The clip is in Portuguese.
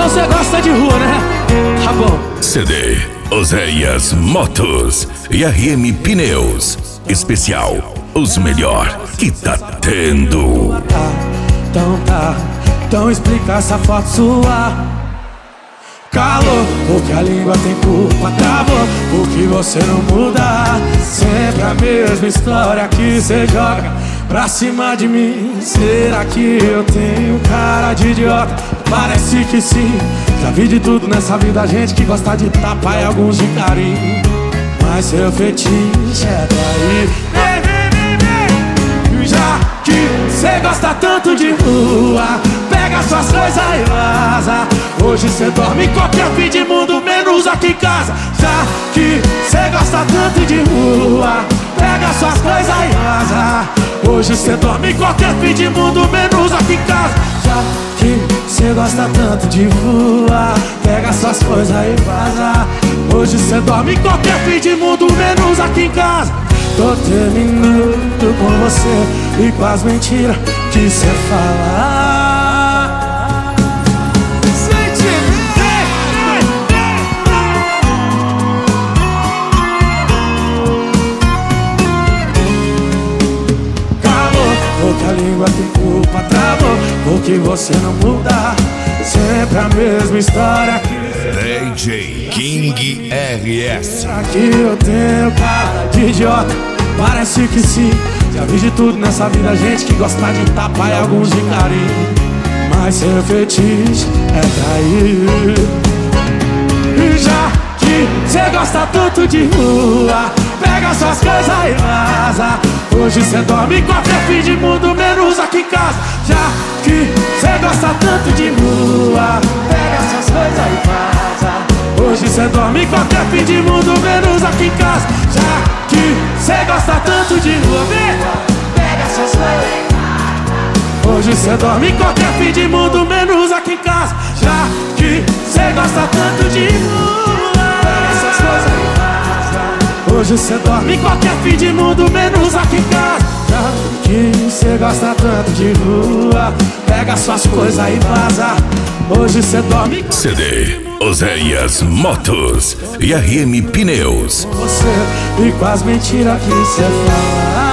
você gosta de rua, né? Tá bom. CD Oséias Motos e RM Pneus. Especial, os melhor que tá tendo. Então explica essa foto sua. Calor, porque a língua tem culpa. Travou, porque você não muda. Sempre a mesma história que você joga pra cima de mim. Será que eu tenho cara de idiota? Parece que sim. Já vi de tudo nessa vida, gente que gosta de tapa e alguns de carinho. Mas seu fetiche é trair. Já que cê gosta tanto de rua, pega suas coisas e vaza. Hoje cê dorme em qualquer fim de mundo, menos aqui em casa. Já que cê gosta tanto de rua, pega suas coisas e vaza. Hoje cê dorme em qualquer fim de mundo, menos aqui em casa. Já que cê gosta tanto de rua, pega suas coisas e vaza. Hoje cê dorme em qualquer fim de mundo, menos aqui em casa. Tô terminando com você e com as mentiras que cê fala. Calou, porque a língua tem culpa. Travou, porque você não muda. Sempre a mesma história que DJ King RS. Aqui eu tenho cara de idiota, parece que sim. Já vi de tudo nessa vida, gente que gosta de tapa e alguns de carinho. Mas seu fetiche é trair. E já que cê gosta tanto de rua, pega suas coisas e vaza. Hoje cê dorme em qualquer fim de mundo, menos aqui em casa. Já que cê gosta tanto de rua, pega suas coisas e vaza. Hoje cê dorme em qualquer fim de mundo, menos aqui em casa. Já que cê gosta tanto de rua, pega suas coisas e vaza. Hoje cê dorme em qualquer fim de mundo, menos aqui em casa. Já que cê gosta tanto de rua, pega suas coisas e vaza. Hoje cê dorme em qualquer fim de mundo, menos aqui em casa. Já que cê gosta tanto de rua, pega suas coisas e vaza. Hoje cê dorme em CD Oséias Motos e RM Pneus. você e com as mentiras que cê fala.